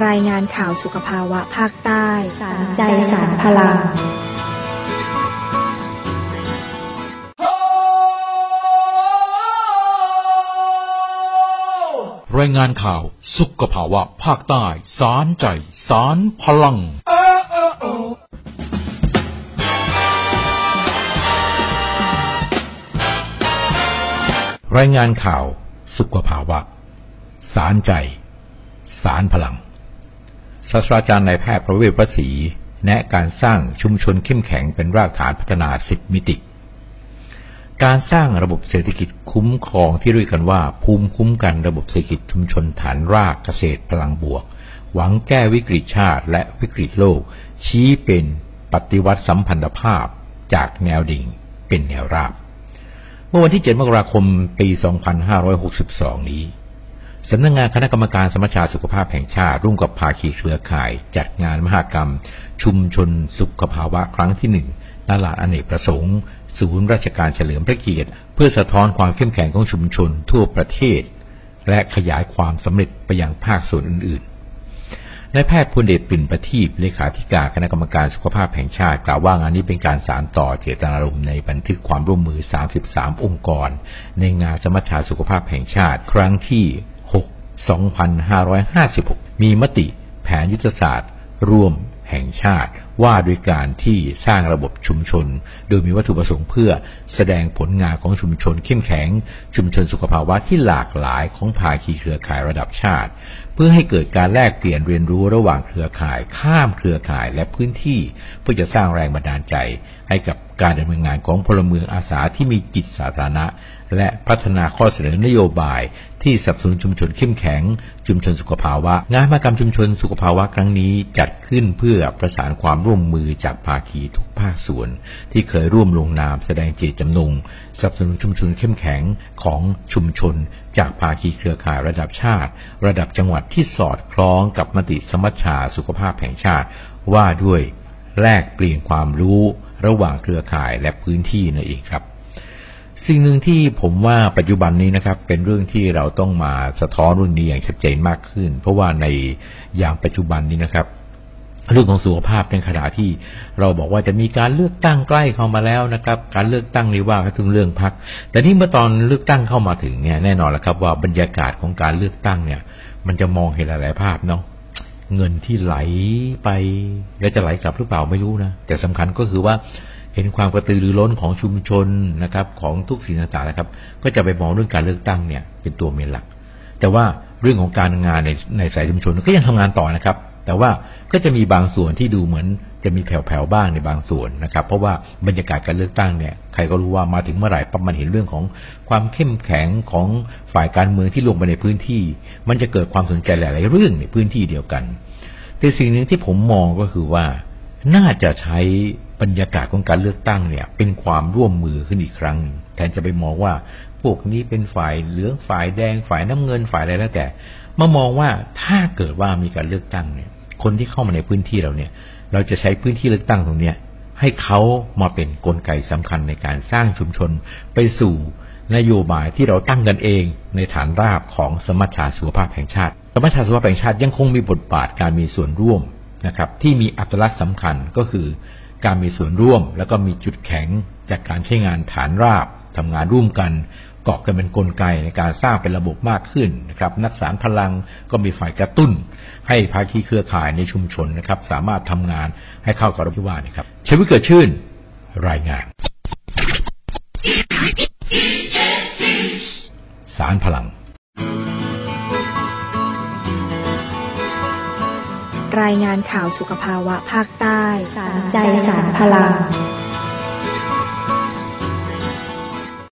รายงานข่าวสุขภาวะภาคใต้สารใจสารพลังรายงานข่าวสุขภาวะภาคใต้สารใจสารพลังรายงานข่าวสุขภาวะสารใจสารพลังศาสตราจารย์นายแพทย์ประเวศวศรีแนะการสร้างชุมชนเข้มแข็งเป็นรากฐานพัฒนา10มิติการสร้างระบบเศรษฐกิจคุ้มครองที่เรียกกันว่าภูมิคุ้มกันระบบเศรษฐกิจชุมชนฐานรากเกษตรพลังบวกหวังแก้วิกฤตชาติและวิกฤตโลกชี้เป็นปฏิวัติสัมพันธภาพจากแนวดิ่งเป็นแนวราบเมื่อวันที่7 มกราคม ปี 2562 นี้สำนักงานคณะกรรมการสมัชชาสุขภาพแห่งชาติร่วมกับภาคีเครือข่ายจัดงานมหกรรมชุมชนสุขภาวะครั้งที่ 1 ณ ลานอเนกประสงค์ศูนย์ราชการเฉลิมพระเกียรติเพื่อสะท้อนความเข้มแข็งของชุมชนทั่วประเทศและขยายความสำเร็จไปยังภาคส่วนอื่นๆนายแพทย์พลเดช ปิ่นประทีปเลขาธิการคณะกรรมการสุขภาพแห่งชาติกล่าวว่างานนี้เป็นการสานต่อเจตนารมณ์ในบันทึกความร่วมมือ33องค์กรในงานสมัชชาสุขภาพแห่งชาติครั้งที่2556 มีมติแผนยุทธศาสตร์ร่วมแห่งชาติว่าด้วยการที่สร้างระบบชุมชนโดยมีวัตถุประสงค์เพื่อแสดงผลงานของชุมชนเข้มแข็งชุมชนสุขภาวะที่หลากหลายของภาคีเครือข่ายระดับชาติเพื่อให้เกิดการแลกเปลี่ยนเรียนรู้ระหว่างเครือข่ายข้ามเครือข่ายและพื้นที่เพื่อจะสร้างแรงบันดาลใจให้กับการดำเนินงานของพลเมืองอาสาที่มีจิตสาธารณะและพัฒนาข้อเสนอนโยบายที่สนับสนุนชุมชนเข้มแข็งชุมชนสุขภาวะงานมหกรรมชุมชนสุขภาวะครั้งนี้จัดขึ้นเพื่อประสานความร่วมมือจากภาคีทุกภาคส่วนที่เคยร่วมลงนามแสดงเจตจำนงสนับสนุนชุมชนเข้มแข็งของชุมชนจากภาคีเครือข่ายระดับชาติระดับจังหวัดที่สอดคล้องกับมติสมัชชาสุขภาพแห่งชาติว่าด้วยแลกเปลี่ยนความรู้ระหว่างเครือข่ายและพื้นที่นั่นเองครับสิ่งหนึ่งที่ผมว่าปัจจุบันนี้นะครับเป็นเรื่องที่เราต้องมาสะท้อนเรื่องนี้อย่างชัดเจนมากขึ้นเพราะว่าในอย่างปัจจุบันนี้นะครับเรื่องของสุขภาพในขณะที่เราบอกว่าจะมีการเลือกตั้งใกล้เข้ามาแล้วนะครับการเลือกตั้งนี่ว่าก็ถึงเรื่องพรรคแต่นี่เมื่อตอนเลือกตั้งเข้ามาถึงเนี่ยแน่นอนแล้วครับว่าบรรยากาศของการเลือกตั้งเนี่ยมันจะมองเห็นหลายๆภาพเนาะเงินที่ไหลไปแล้วจะไหลกลับหรือเปล่าไม่รู้นะแต่สำคัญก็คือว่าเห็นความกระตือรือร้นของชุมชนนะครับของทุกสิ่งต่างๆนะครับก็จะไปมองเรื่องการเลือกตั้งเนี่ยเป็นตัวเมนหลักแต่ว่าเรื่องของการงานในสายชุมชนก็ยังทำงานต่อนะครับแต่ว่าก็จะมีบางส่วนที่ดูเหมือนจะมีแผ่วๆบ้างในบางส่วนนะครับเพราะว่าบรรยากาศการเลือกตั้งเนี่ยใครก็รู้ว่ามาถึงเมื่อไหร่ปั๊บมันเห็นเรื่องของความเข้มแข็งของฝ่ายการเมืองที่ลงไปในพื้นที่มันจะเกิดความสนใจหลายๆเรื่องในพื้นที่เดียวกันแต่สิ่งนึงที่ผมมองก็คือว่าน่าจะใช้บรรยากาศของการเลือกตั้งเนี่ยเป็นความร่วมมือขึ้นอีกครั้งแทนจะไปมองว่าพวกนี้เป็นฝ่ายเหลืองฝ่ายแดงฝ่ายน้ำเงินฝ่ายอะไรแล้วแต่มามองว่าถ้าเกิดว่ามีการเลือกตั้งเนี่ยคนที่เข้ามาในพื้นที่เราเนี่ยเราจะใช้พื้นที่เลือกตั้งตรงเนี้ยให้เขามาเป็นกลไกสำคัญในการสร้างชุมชนไปสู่นโยบายที่เราตั้งกันเองในฐานรากของสมัชชาสุขภาพแห่งชาติสมัชชาสุขภาพแห่งชาติยังคงมีบทบาทการมีส่วนร่วมนะครับที่มีอัตลักษณ์สำคัญก็คือการมีส่วนร่วมแล้วก็มีจุดแข็งจากการใช้งานฐานรากทำงานร่วมกันเกาะกันเป็นกลไกในการสร้างเป็นระบบมากขึ้นนะครับนักสารพลังก็มีฝ่ายกระตุ้นให้ภาคีเครือข่ายในชุมชนนะครับสามารถทำงานให้เข้ากับระบบว่านะครับชีวิตเกิดชื่นรายงานสารพลังรายงานข่าวสุขภาวะภาคใต้สารใจสารพลัง